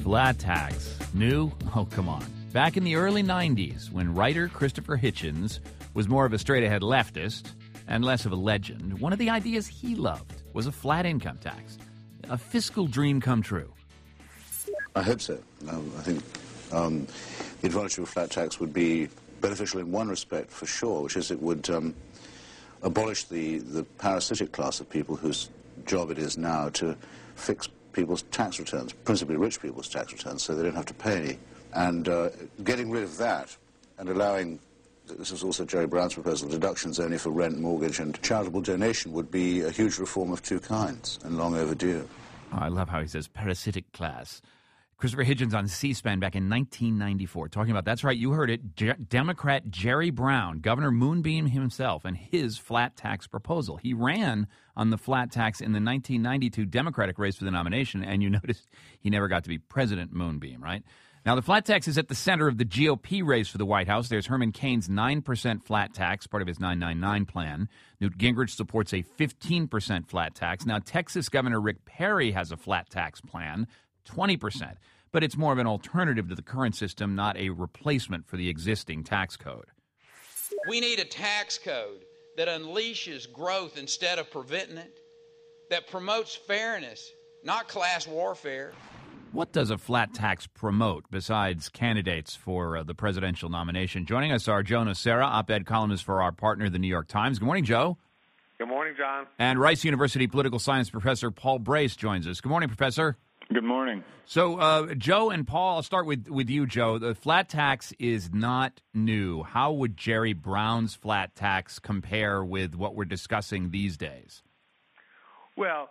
Flat tax. New? Oh, come on. Back in the early 90s, when writer Christopher Hitchens was more of a straight-ahead leftist and less of a legend, one of the ideas he loved was a flat income tax. A fiscal dream come true. I hope so. I think the advantage of a flat tax would be beneficial in one respect, for sure, which is it would abolish the parasitic class of people whose job it is now to fix people's tax returns, principally rich people's tax returns, so they don't have to pay any. And getting rid of that and allowing, this is also Jerry Brown's proposal, deductions only for rent, mortgage, and charitable donation would be a huge reform of two kinds and long overdue. Oh, I love how he says parasitic class. Christopher Hitchens on C-SPAN back in 1994 talking about, that's right, you heard it, Democrat Jerry Brown, Governor Moonbeam himself, and his flat tax proposal. He ran on the flat tax in the 1992 Democratic race for the nomination, and you notice he never got to be President Moonbeam, right? Now, the flat tax is at the center of the GOP race for the White House. There's Herman Cain's 9% flat tax, part of his 999 plan. Newt Gingrich supports a 15% flat tax. Now, Texas Governor Rick Perry has a flat tax plan, 20%. But it's more of an alternative to the current system, not a replacement for the existing tax code. We need a tax code that unleashes growth instead of preventing it, that promotes fairness, not class warfare. What does a flat tax promote besides candidates for the presidential nomination? Joining us are Joe Nocera, op-ed columnist for our partner, the New York Times. Good morning, Joe. Good morning, John. And Rice University political science professor Paul Brace joins us. Good morning, Professor. Good morning. So, Joe and Paul, I'll start with you, Joe. The flat tax is not new. How would Jerry Brown's flat tax compare with what we're discussing these days? Well,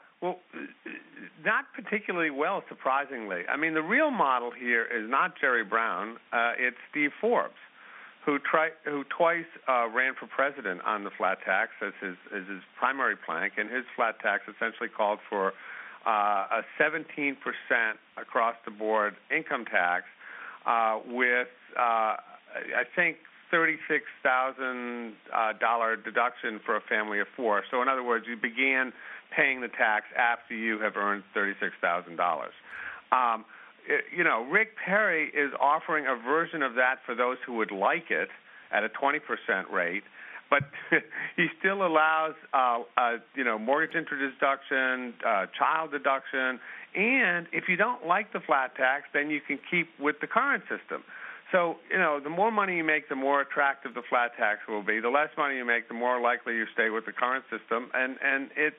not particularly well, surprisingly. I mean, the real model here is not Jerry Brown. It's Steve Forbes, who twice ran for president on the flat tax as his primary plank, and his flat tax essentially called for a 17% across-the-board income tax with, I think, $36,000 deduction for a family of four. So, in other words, you began paying the tax after you have earned $36,000. Rick Perry is offering a version of that for those who would like it at a 20% rate. But he still allows, mortgage interest deduction, child deduction, and if you don't like the flat tax, then you can keep with the current system. So, the more money you make, the more attractive the flat tax will be. The less money you make, the more likely you stay with the current system. And it's,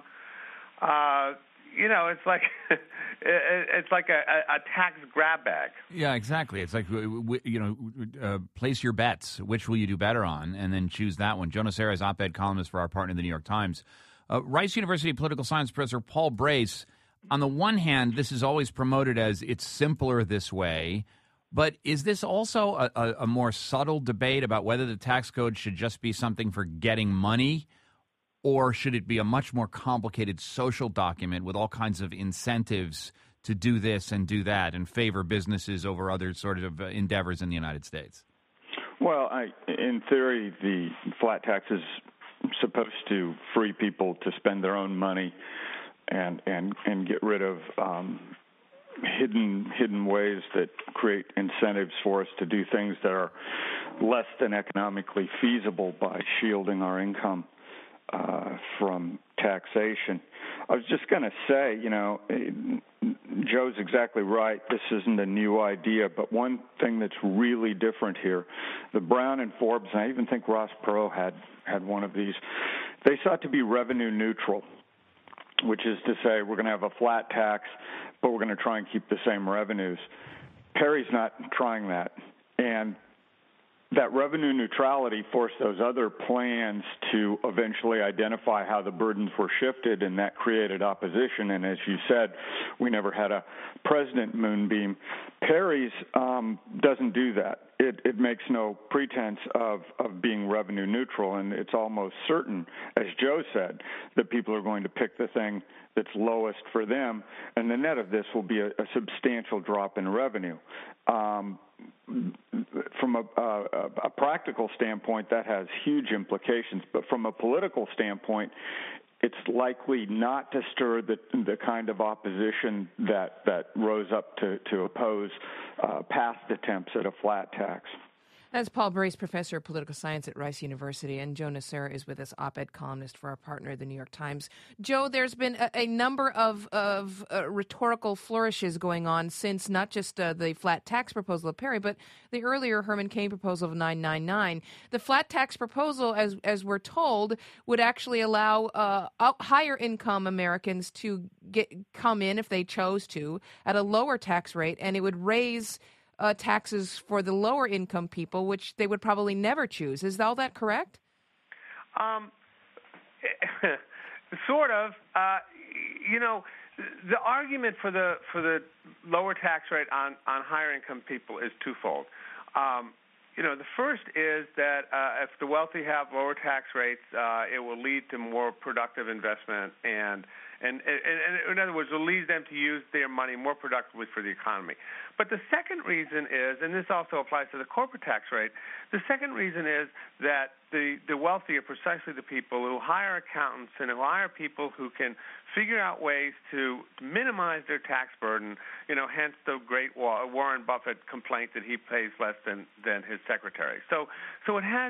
it's like it's like a tax grab bag. Yeah, exactly. It's like, place your bets. Which will you do better on? And then choose that one. Joe Nocera is op-ed columnist for our partner, the New York Times. Rice University political science professor Paul Brace, on the one hand, this is always promoted as it's simpler this way. But is this also a more subtle debate about whether the tax code should just be something for getting money, or should it be a much more complicated social document with all kinds of incentives to do this and do that and favor businesses over other sort of endeavors in the United States? Well, in theory, the flat tax is supposed to free people to spend their own money and get rid of hidden ways that create incentives for us to do things that are less than economically feasible by shielding our income from taxation. I was just going to say, Joe's exactly right. This isn't a new idea, but one thing that's really different here, the Brown and Forbes, and I even think Ross Perot had one of these, they sought to be revenue neutral, which is to say we're going to have a flat tax, but we're going to try and keep the same revenues. Perry's not trying that. And that revenue neutrality forced those other plans to eventually identify how the burdens were shifted, and that created opposition. And as you said, we never had a President Moonbeam. Perry's doesn't do that. It makes no pretense of being revenue neutral, and it's almost certain, as Joe said, that people are going to pick the thing that's lowest for them, and the net of this will be a substantial drop in revenue. From a practical standpoint, that has huge implications, but from a political standpoint, it's likely not to stir the kind of opposition that rose up to oppose past attempts at a flat tax. That's Paul Brace, professor of political science at Rice University, and Joe Nocera is with us, op-ed columnist for our partner, The New York Times. Joe, there's been a number of rhetorical flourishes going on since not just the flat tax proposal of Perry, but the earlier Herman Cain proposal of 999. The flat tax proposal, as we're told, would actually allow higher income Americans to come in if they chose to at a lower tax rate, and it would raise taxes for the lower income people, which they would probably never choose. Is all that correct? Sort of. The argument for the lower tax rate on higher income people is twofold. The first is that if the wealthy have lower tax rates, it will lead to more productive investment and in other words, it will lead them to use their money more productively for the economy. But the second reason is, and this also applies to the corporate tax rate, the second reason is that the wealthy are precisely the people who hire accountants and who hire people who can figure out ways to minimize their tax burden, hence the great Warren Buffett complaint that he pays less than his secretary. So it has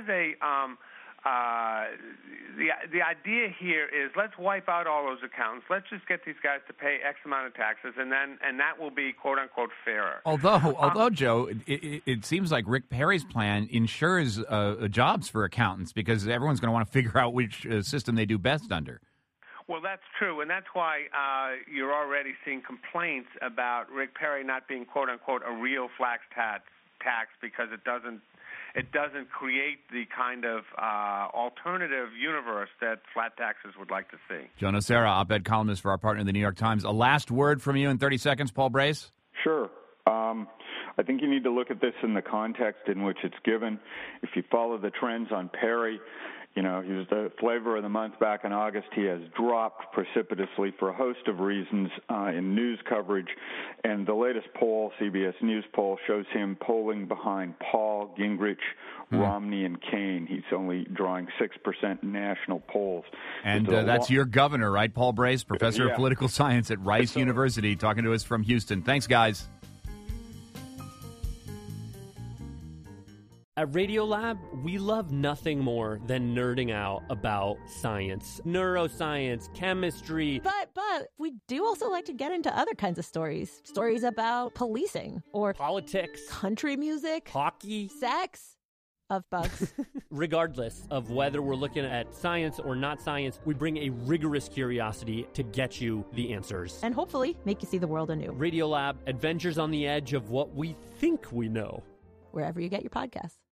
the idea here is let's wipe out all those accountants. Let's just get these guys to pay X amount of taxes, and that will be quote unquote fairer. Although Joe, it seems like Rick Perry's plan ensures jobs for accountants because everyone's going to want to figure out which system they do best under. Well, that's true, and that's why you're already seeing complaints about Rick Perry not being quote unquote a real flat tax because it doesn't create the kind of alternative universe that flat taxes would like to see. Joe Nocera, op-ed columnist for our partner, The New York Times. A last word from you in 30 seconds, Paul Brace? Sure. I think you need to look at this in the context in which it's given. If you follow the trends on Perry, he was the flavor of the month back in August. He has dropped precipitously for a host of reasons in news coverage. And the latest poll, CBS News poll, shows him polling behind Paul, Gingrich, Romney, and Kaine. He's only drawing 6% in national polls. And that's your governor, right, Paul Brace, professor of political science at Rice University, talking to us from Houston. Thanks, guys. At Radiolab, we love nothing more than nerding out about science, neuroscience, chemistry. But we do also like to get into other kinds of stories. Stories about policing or politics, country music, hockey, sex, of bugs. Regardless of whether we're looking at science or not science, we bring a rigorous curiosity to get you the answers. And hopefully make you see the world anew. Radiolab, adventures on the edge of what we think we know. Wherever you get your podcasts.